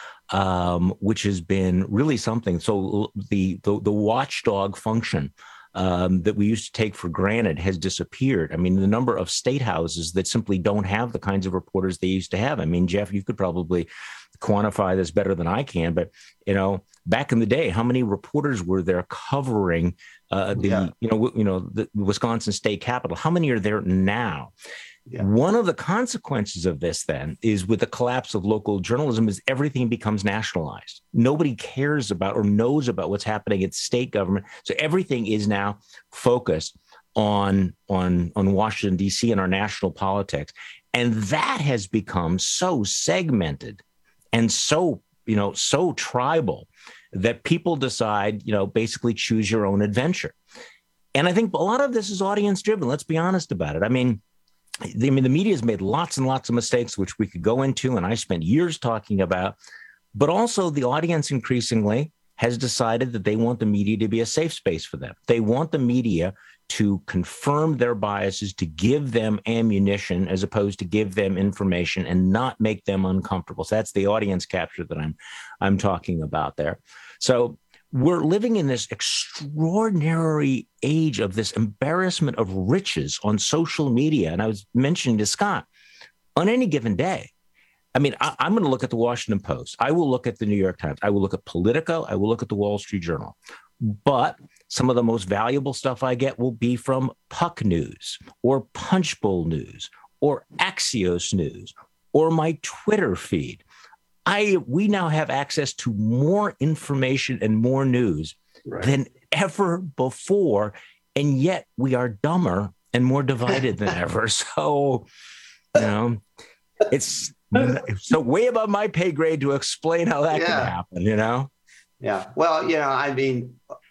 um, which has been really something. So the the, the watchdog function um, that we used to take for granted has disappeared. I mean, the number of state houses that simply don't have the kinds of reporters they used to have. I mean, Jeff, you could probably quantify this better than I can, but, you know, back in the day, how many reporters were there covering uh, the, yeah. you know, you know, the Wisconsin state capitol? How many are there now? Yeah. One of the consequences of this then is, with the collapse of local journalism, is everything becomes nationalized. Nobody cares about or knows about what's happening at state government. So everything is now focused on, on, on Washington, D C and our national politics. And that has become so segmented and so, you know, so tribal that people decide, you know, basically choose your own adventure. And I think a lot of this is audience driven. Let's be honest about it. I mean, I mean, the media has made lots and lots of mistakes, which we could go into, and I spent years talking about. But also the audience increasingly has decided that they want the media to be a safe space for them. They want the media to confirm their biases, to give them ammunition as opposed to give them information and not make them uncomfortable. So that's the audience capture that I'm, I'm talking about there. So we're living in this extraordinary age of this embarrassment of riches on social media. And I was mentioning to Scott, on any given day, I mean, I, I'm going to look at the Washington Post. I will look at the New York Times. I will look at Politico. I will look at the Wall Street Journal. But some of the most valuable stuff I get will be from Puck News or Punchbowl News or Axios News or my Twitter feed. I we now have access to more information and more news right. than ever before, and yet we are dumber and more divided than ever. So, you know, it's so way above my pay grade to explain how that yeah. can happen, you know? Yeah. Well, you know, I mean,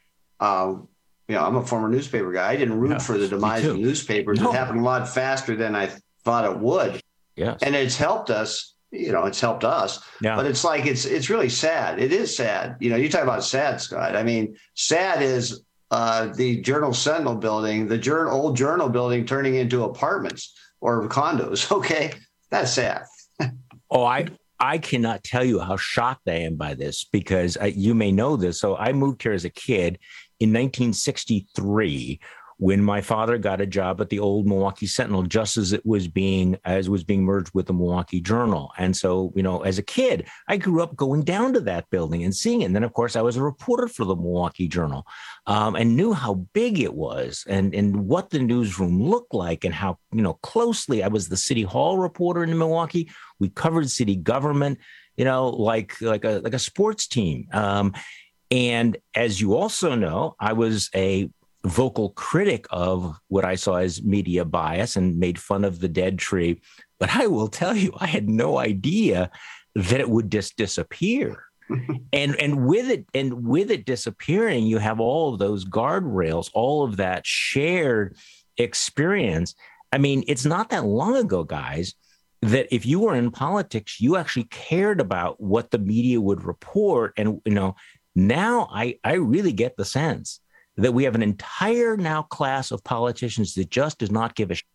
um, you know, I'm a former newspaper guy. I didn't root yeah, for the demise of newspapers. No. It happened a lot faster than I thought it would. Yes. And it's helped us. You know, it's helped us, yeah. but it's like, it's, it's really sad. It is sad. You know, you talk about sad, Scott. I mean, sad is uh, the Journal Sentinel building, the journal, old Journal building turning into apartments or condos. Okay. That's sad. oh, I, I cannot tell you how shocked I am by this, because uh, you may know this. So I moved here as a kid in nineteen sixty-three, when my father got a job at the old Milwaukee Sentinel, just as it was being, as was being merged with the Milwaukee Journal. And so, you know, as a kid, I grew up going down to that building and seeing it. And then, of course, I was a reporter for the Milwaukee Journal um, and knew how big it was and, and what the newsroom looked like and how, you know, closely I was the City Hall reporter in Milwaukee. We covered city government, you know, like, like a, like a sports team. Um, and as you also know, I was a vocal critic of what I saw as media bias and made fun of the dead tree. But I will tell you, I had no idea that it would just disappear. and and with it and with it disappearing, you have all of those guardrails, all of that shared experience. I mean, it's not that long ago, guys, that if you were in politics, you actually cared about what the media would report. And, you know, now I, I really get the sense that we have an entire now class of politicians that just does not give a shit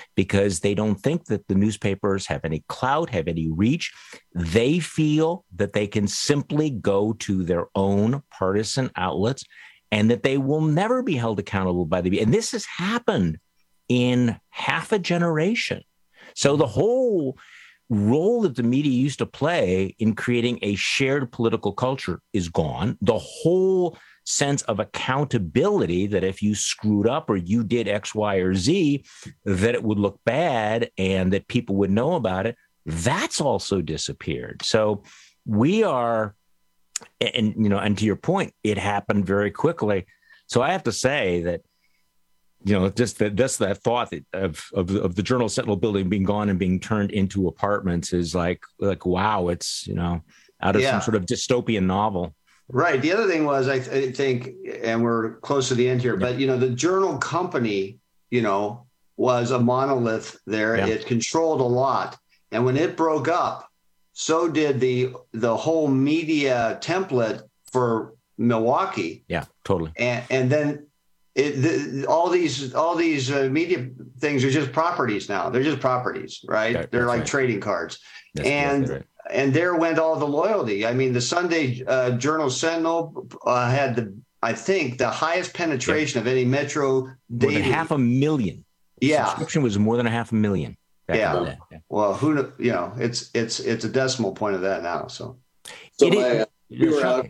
because they don't think that the newspapers have any clout, have any reach. They feel that they can simply go to their own partisan outlets and that they will never be held accountable by the media. And this has happened in half a generation. So the whole role that the media used to play in creating a shared political culture is gone. The whole sense of accountability that if you screwed up or you did X, Y, or Z, that it would look bad and that people would know about it, that's also disappeared. So we are, and you know, and to your point, it happened very quickly. So I have to say that, you know, just that just that thought that of, of of the Journal Sentinel building being gone and being turned into apartments is like like wow, it's, you know, out of yeah. some sort of dystopian novel. Right. The other thing was, I, th- I think, and we're close to the end here, yeah. but you know, the Journal company, you know, was a monolith there. Yeah. It controlled a lot, and when it broke up, so did the the whole media template for Milwaukee. Yeah, totally. And and then. It, the, all these all these uh, media things are just properties now. They're just properties, right? That, They're like right. trading cards. That's and right. and there went all the loyalty. I mean, the Sunday uh, Journal Sentinel uh, had the I think the highest penetration yeah. of any metro daily. More than half a million. Yeah, subscription was more than a half a million. Yeah. yeah. Well, who you know? It's it's it's a decimal point of that now. So, so it my, is, uh, we were out.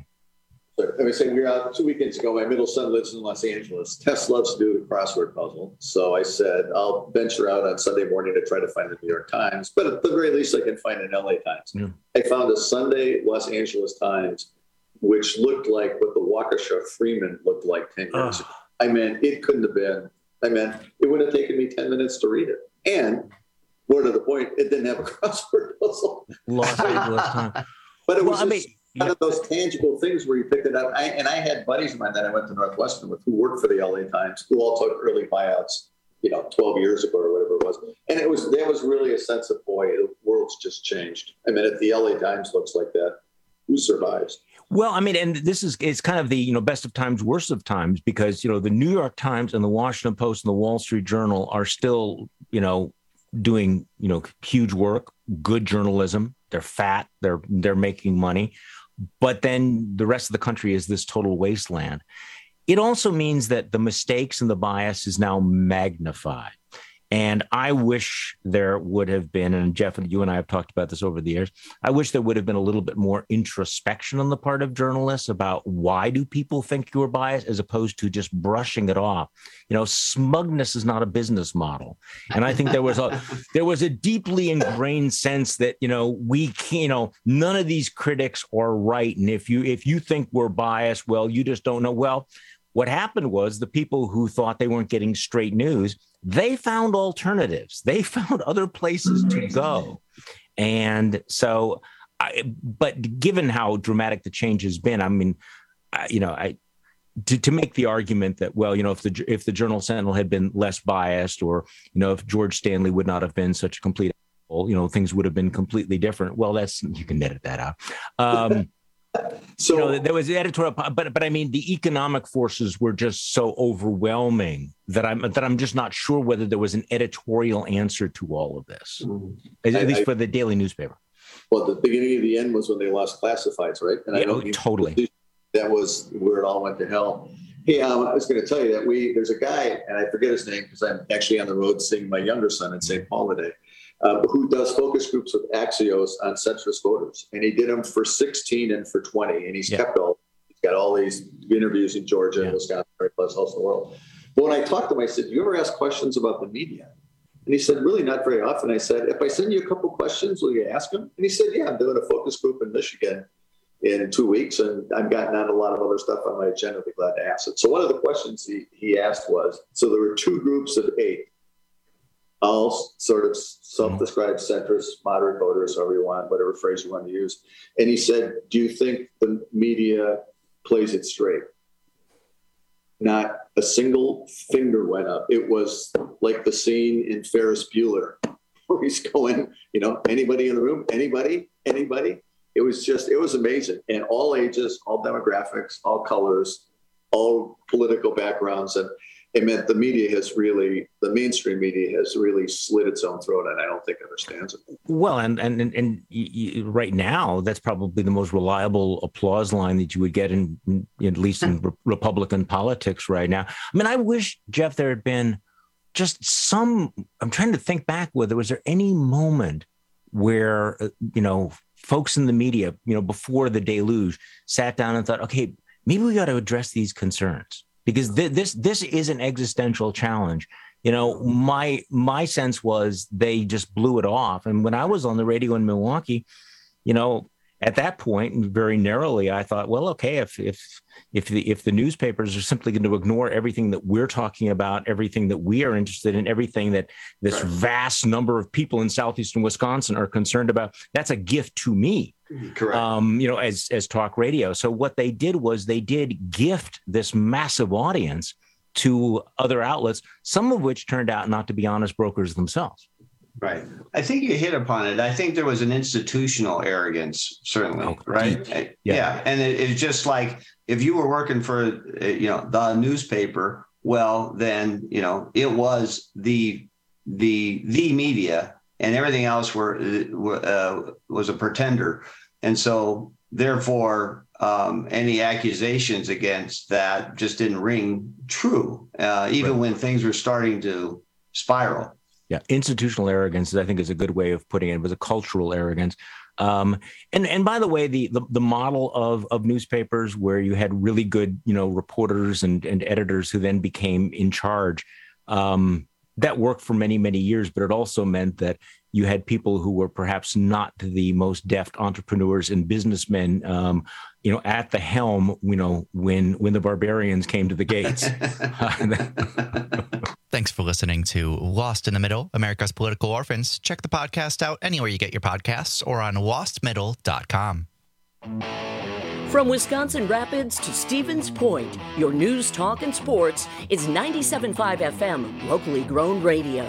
I was saying we were out two weekends ago. My middle son lives in Los Angeles. Tess loves to do the crossword puzzle. So I said, I'll venture out on Sunday morning to try to find the New York Times, but at the very least I can find an L A Times. Yeah. I found a Sunday Los Angeles Times, which looked like what the Waukesha Freeman looked like ten years ago. I mean, it couldn't have been. I mean, it would have taken me ten minutes to read it. And more to the point, it didn't have a crossword puzzle. Los Angeles Times. But it was well, just, I mean, one of those tangible things where you picked it up. I, and I had buddies of mine that I went to Northwestern with who worked for the L A Times, who all took early buyouts, you know, twelve years ago or whatever it was. And it was, there was really a sense of, boy, the world's just changed. I mean, if the L A Times looks like that, who survives? Well, I mean, and this is, it's kind of the, you know, best of times, worst of times, because, you know, the New York Times and the Washington Post and the Wall Street Journal are still, you know, doing, you know, huge work, good journalism. They're fat. They're, they're making money. But then the rest of the country is this total wasteland. It also means that the mistakes and the bias is now magnified. And I wish there would have been, and Jeff, you and I have talked about this over the years, I wish there would have been a little bit more introspection on the part of journalists about why do people think you're biased, as opposed to just brushing it off. You know, smugness is not a business model. And I think there was a there was a deeply ingrained sense that, you know, we can't, you know, none of these critics are right. And if you if you think we're biased, well, you just don't know. Well, what happened was the people who thought they weren't getting straight news, they found alternatives. They found other places to go. And so, I, but given how dramatic the change has been, I mean, I, you know, I to, to make the argument that, well, you know, if the if the Journal Sentinel had been less biased, or, you know, if George Stanley would not have been such a complete, you know, things would have been completely different. Well, that's, you can edit that out. Um, So, you know, there was editorial, but but I mean, the economic forces were just so overwhelming that I'm that I'm just not sure whether there was an editorial answer to all of this, at, at least I, for the daily newspaper. Well, the beginning of the end was when they lost classifieds, right? And yeah, I don't oh, totally. That was where it all went to hell. Hey, um, I was going to tell you that we there's a guy, and I forget his name because I'm actually on the road seeing my younger son in Saint Paul today. Um, who does focus groups with Axios on centrist voters. And he did them for sixteen and for twenty. And he's yeah. kept all, he's got all these interviews in Georgia, yeah. Wisconsin, every place else in the world. But when I talked to him, I said, do you ever ask questions about the media? And he said, really not very often. I said, if I send you a couple questions, will you ask them? And he said, yeah, I'm doing a focus group in Michigan in two weeks. And I've gotten on a lot of other stuff on my agenda. I'd be glad to ask it. So one of the questions he, he asked was, so there were two groups of eight, all sort of self-described centrist, moderate voters, however you want, whatever phrase you want to use. And he said, do you think the media plays it straight? Not a single finger went up. It was like the scene in Ferris Bueller where he's going, you know, anybody in the room, anybody, anybody. It was just, it was amazing. And all ages, all demographics, all colors, all political backgrounds. And it meant the media has really, the mainstream media has really slit its own throat, and I don't think understands it. Well, and and and, and you, right now, that's probably the most reliable applause line that you would get in, in at least in re- Republican politics right now. I mean, I wish, Jeff, there had been just some. I'm trying to think back whether was there any moment where uh, you know folks in the media, you know, before the deluge, sat down and thought, okay, maybe we got to address these concerns. Because th- this this is an existential challenge. You know, my my sense was they just blew it off. And when I was on the radio in Milwaukee, you know, at that point, and very narrowly, I thought, well, okay, if if if the if the newspapers are simply going to ignore everything that we're talking about, everything that we are interested in, everything that this right. vast number of people in southeastern Wisconsin are concerned about, that's a gift to me. Correct. Um, you know, as as talk radio. So what they did was they did gift this massive audience to other outlets, some of which turned out not to be honest brokers themselves. Right. I think you hit upon it. I think there was an institutional arrogance, certainly. Oh, right. Yeah. yeah. And it, it's just like if you were working for, you know, the newspaper, well, then, you know, it was the the the media and everything else were uh, was a pretender. And so, therefore, um, any accusations against that just didn't ring true, uh, even right. when things were starting to spiral. Yeah, institutional arrogance, I think, is a good way of putting it. It was a cultural arrogance. Um, and and by the way, the, the the model of of newspapers where you had really good, you know, reporters and, and editors who then became in charge, um, that worked for many, many years. But it also meant that you had people who were perhaps not the most deft entrepreneurs and businessmen, um, you know, at the helm, you know, when when the barbarians came to the gates. Thanks for listening to Lost in the Middle, America's Political Orphans. Check the podcast out anywhere you get your podcasts or on lost middle dot com. From Wisconsin Rapids to Stevens Point, your news, talk, and sports is ninety-seven point five F M, locally grown radio.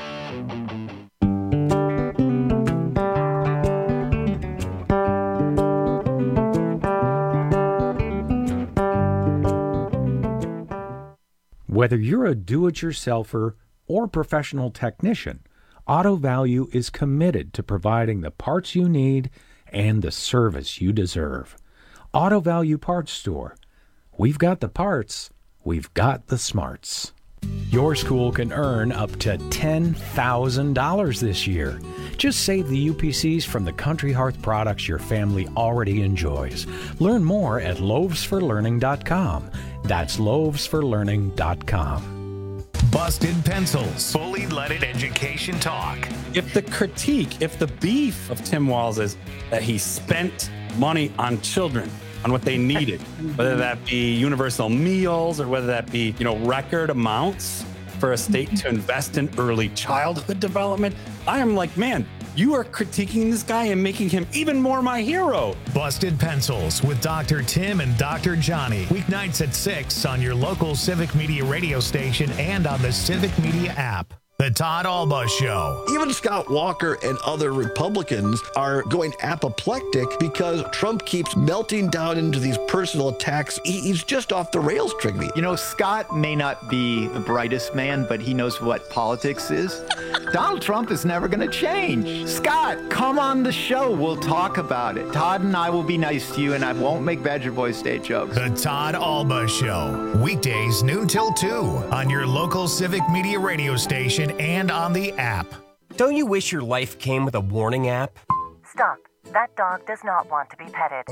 Whether you're a do-it-yourselfer or professional technician, Auto Value is committed to providing the parts you need and the service you deserve. Auto Value Parts Store. We've got the parts, we've got the smarts. Your school can earn up to ten thousand dollars this year. Just save the U P Cs from the Country Hearth products your family already enjoys. Learn more at loaves for learning dot com. That's loaves for learning dot com. Busted Pencils. Fully leaded education talk. If the critique, if the beef of Tim Walz is that he spent money on children, on what they needed, whether that be universal meals or whether that be, you know, record amounts for a state to invest in early childhood development, I am like, man, you are critiquing this guy and making him even more my hero. Busted Pencils with Doctor Tim and Doctor Johnny. Weeknights at six on your local Civic Media radio station and on the Civic Media app. The Todd Alba Show. Even Scott Walker and other Republicans are going apoplectic because Trump keeps melting down into these personal attacks. He, he's just off the rails, Trigby. You know, Scott may not be the brightest man, but he knows what politics is. Donald Trump is never going to change. Scott, come on the show. We'll talk about it. Todd and I will be nice to you, and I won't make Badger Boy State jokes. The Todd Alba Show. Weekdays noon till two on your local Civic Media radio station and on the app. Don't you wish your life came with a warning app? Stop. That dog does not want to be petted.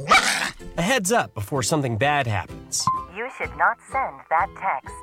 A heads up before something bad happens. You should not send that text.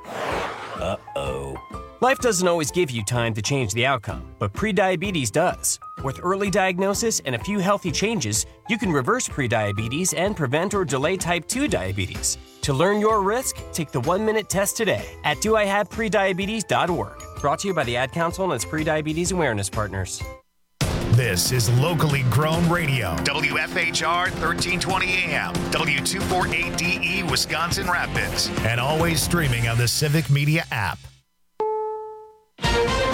Uh-oh. Life doesn't always give you time to change the outcome, but prediabetes does. With early diagnosis and a few healthy changes, you can reverse prediabetes and prevent or delay type two diabetes. To learn your risk, take the one-minute test today at do I have prediabetes dot org. Brought to you by the Ad Council and its prediabetes awareness partners. This is locally grown radio. W F H R thirteen twenty A M, W two forty-eight D E, Wisconsin Rapids. And always streaming on the Civic Media app.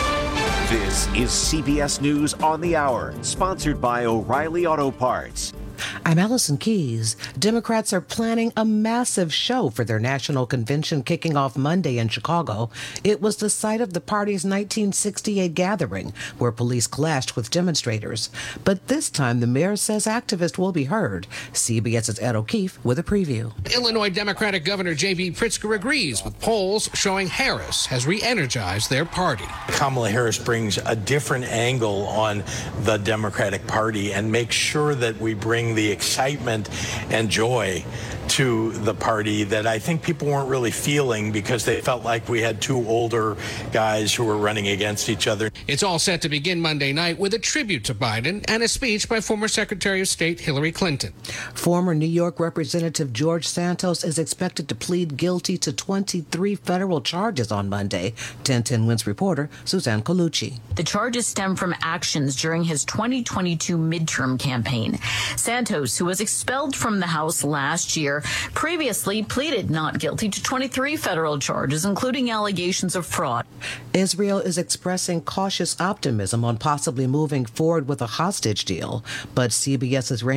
This is C B S News on the Hour, sponsored by O'Reilly Auto Parts. I'm Allison Keys. Democrats are planning a massive show for their national convention kicking off Monday in Chicago. It was the site of the party's nineteen sixty-eight gathering, where police clashed with demonstrators. But this time, the mayor says activists will be heard. CBS's Ed O'Keefe with a preview. Illinois Democratic Governor J B Pritzker agrees with polls showing Harris has re-energized their party. Kamala Harris brings a different angle on the Democratic Party and makes sure that we bring the excitement and joy to the party that I think people weren't really feeling because they felt like we had two older guys who were running against each other. It's all set to begin Monday night with a tribute to Biden and a speech by former Secretary of State Hillary Clinton. Former New York Representative George Santos is expected to plead guilty to twenty-three federal charges on Monday. ten ten Wins reporter Suzanne Colucci. The charges stem from actions during his twenty twenty-two midterm campaign. Santos, who was expelled from the House last year, previously pleaded not guilty to twenty-three federal charges, including allegations of fraud. Israel is expressing cautious optimism on possibly moving forward with a hostage deal, but CBS's